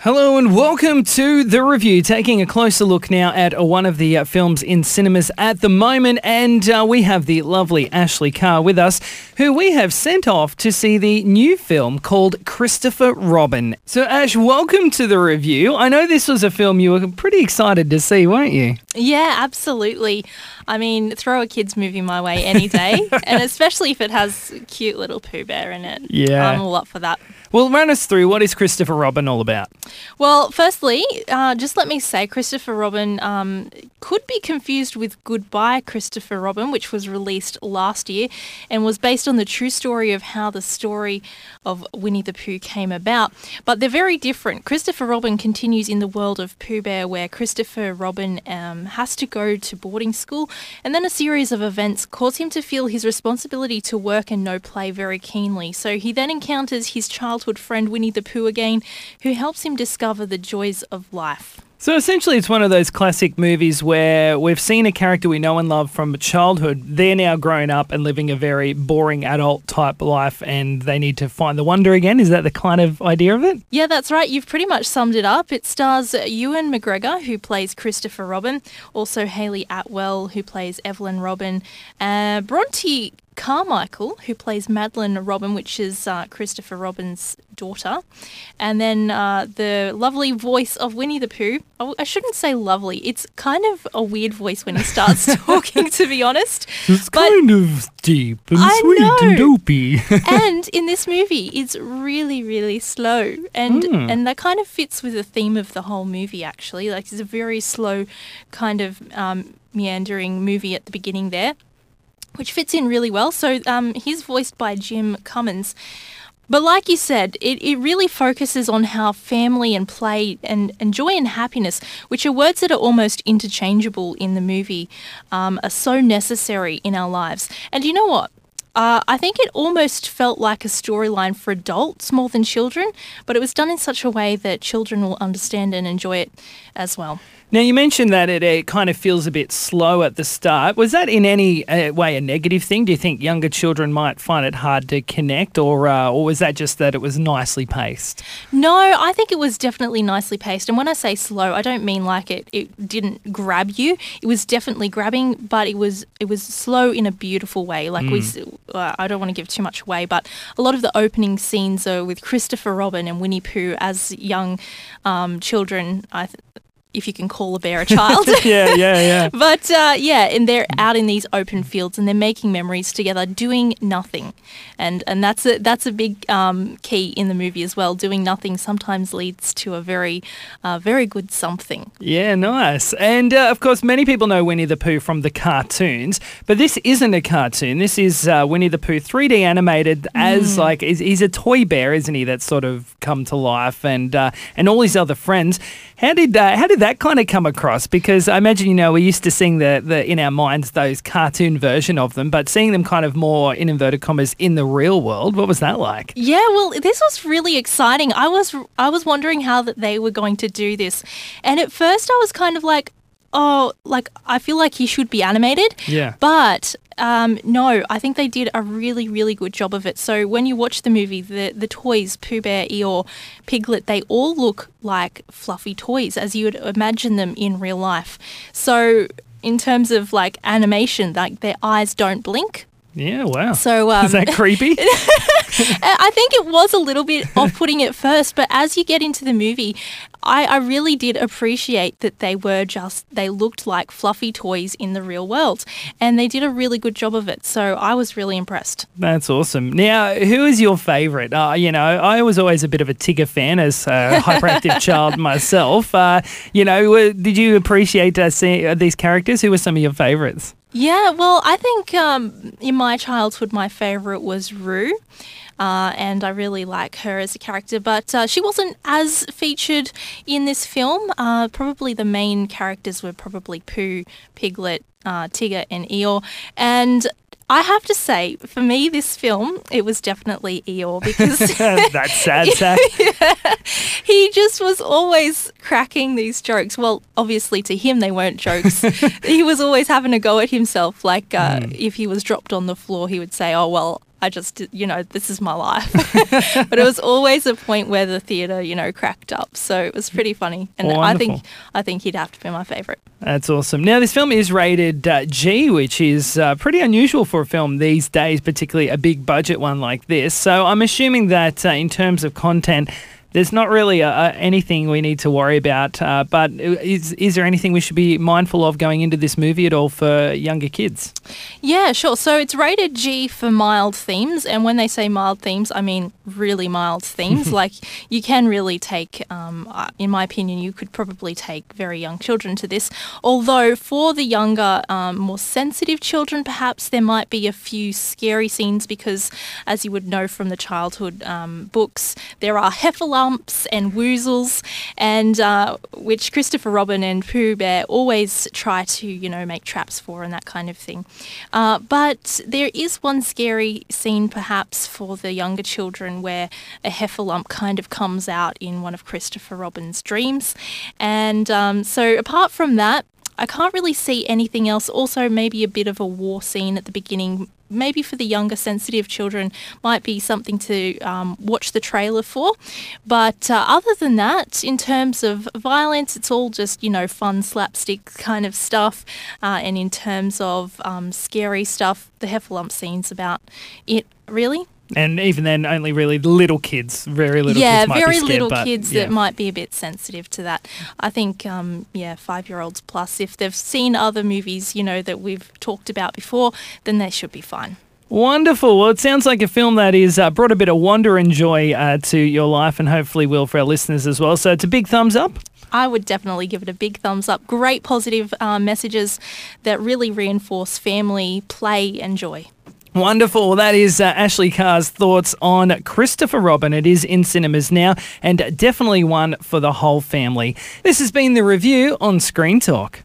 Hello and welcome to The Review, taking a closer look now at one of the films in cinemas at the moment, and we have the lovely Ashley Carr with us, who we have sent off to see the new film called Christopher Robin. So Ash, welcome to The Review. I know this was a film you were pretty excited to see, weren't you? Yeah, absolutely. I mean, throw a kids' movie my way any day, and especially if it has cute little Pooh Bear in it. Yeah. I'm all up for that. Well, run us through, what is Christopher Robin all about? Well, firstly, just let me say Christopher Robin could be confused with Goodbye Christopher Robin, which was released last year and was based on the true story of how the story of Winnie the Pooh came about. But they're very different. Christopher Robin continues in the world of Pooh Bear, where Christopher Robin has to go to boarding school, and then a series of events cause him to feel his responsibility to work and no play very keenly. So he then encounters his childhood friend Winnie the Pooh again, who helps him discover the joys of life. So essentially it's one of those classic movies where we've seen a character we know and love from childhood. They're now grown up and living a very boring adult type life, and they need to find the wonder again. Is that the kind of idea of it? Yeah, that's right. You've pretty much summed it up. It stars Ewan McGregor, who plays Christopher Robin, also Hayley Atwell, who plays Evelyn Robin, Bronte Carmichael, who plays Madeline Robin, which is Christopher Robin's daughter, and then the lovely voice of Winnie the Pooh. Oh, I shouldn't say lovely. It's kind of a weird voice when he starts talking, to be honest. It's kind of deep and sweet and dopey. And in this movie, it's really, really slow, and that kind of fits with the theme of the whole movie, actually. Like, it's a very slow kind of meandering movie at the beginning there, which fits in really well. So he's voiced by Jim Cummins. But like you said, it really focuses on how family and play and joy and happiness, which are words that are almost interchangeable in the movie, are so necessary in our lives. And you know what? I think it almost felt like a storyline for adults more than children, but it was done in such a way that children will understand and enjoy it as well. Now, you mentioned that it kind of feels a bit slow at the start. Was that in any way a negative thing? Do you think younger children might find it hard to connect, or was that just that it was nicely paced? No, I think it was definitely nicely paced. And when I say slow, I don't mean like it didn't grab you. It was definitely grabbing, but it was slow in a beautiful way. Like I don't want to give too much away, but a lot of the opening scenes are with Christopher Robin and Winnie Pooh as young children, if you can call a bear a child. Yeah. But and they're out in these open fields and they're making memories together, doing nothing, and that's a big key in the movie as well. Doing nothing sometimes leads to a very good something. Yeah, nice. And of course, many people know Winnie the Pooh from the cartoons, but this isn't a cartoon. This is Winnie the Pooh 3D animated as he's a toy bear, isn't he? That's sort of come to life, and all his other friends. How did that kind of come across? Because I imagine, we're used to seeing the in our minds those cartoon version of them, but seeing them kind of more, in inverted commas, in the real world, what was that like? Yeah, well, this was really exciting. I was wondering how that they were going to do this, and at first I was kind of like, I feel like he should be animated. Yeah. But no, I think they did a really, really good job of it. So when you watch the movie, the toys, Pooh Bear, Eeyore, Piglet, they all look like fluffy toys as you would imagine them in real life. So in terms of like animation, like their eyes don't blink. Yeah, wow. So is that creepy? I think it was a little bit off-putting at first, but as you get into the movie, I really did appreciate that they looked like fluffy toys in the real world, and they did a really good job of it. So I was really impressed. That's awesome. Now, who is your favourite? I was always a bit of a Tigger fan as a hyperactive child myself. Did you appreciate seeing these characters? Who were some of your favourites? Yeah, well, I think in my childhood, my favourite was Roo. And I really like her as a character, but she wasn't as featured in this film. Probably the main characters were probably Pooh, Piglet, Tigger and Eeyore. And I have to say, for me, this film, it was definitely Eeyore because... That's sad, Zach. Yeah, he just was always cracking these jokes. Well, obviously to him they weren't jokes. He was always having a go at himself. Like if he was dropped on the floor, he would say, oh, well, I just, this is my life. But it was always a point where the theatre, cracked up. So it was pretty funny. And Wonderful. I think he'd have to be my favourite. That's awesome. Now, this film is rated G, which is pretty unusual for a film these days, particularly a big budget one like this. So I'm assuming that in terms of content, there's not really anything we need to worry about, but is there anything we should be mindful of going into this movie at all for younger kids? Yeah, sure. So it's rated G for mild themes, and when they say mild themes, I mean really mild themes. Like you can really take, in my opinion, you could probably take very young children to this. Although for the younger, more sensitive children, perhaps there might be a few scary scenes because, as you would know from the childhood books, there are heffalumps and woozles, and which Christopher Robin and Pooh Bear always try to, make traps for and that kind of thing. But there is one scary scene perhaps for the younger children where a heffalump kind of comes out in one of Christopher Robin's dreams. And so apart from that, I can't really see anything else. Also, maybe a bit of a war scene at the beginning. Maybe for the younger, sensitive children might be something to watch the trailer for. But other than that, in terms of violence, it's all just, fun slapstick kind of stuff. And in terms of scary stuff, the heffalump scene's about it, really. And even then, only really little kids, very little kids might be scared. Yeah, very little kids that might be a bit sensitive to that. I think, 5-year-olds plus, if they've seen other movies, that we've talked about before, then they should be fine. Wonderful. Well, it sounds like a film that is brought a bit of wonder and joy to your life, and hopefully will for our listeners as well. So it's a big thumbs up. I would definitely give it a big thumbs up. Great positive messages that really reinforce family, play and joy. Wonderful. That is Ashley Carr's thoughts on Christopher Robin. It is in cinemas now and definitely one for the whole family. This has been The Review on Screen Talk.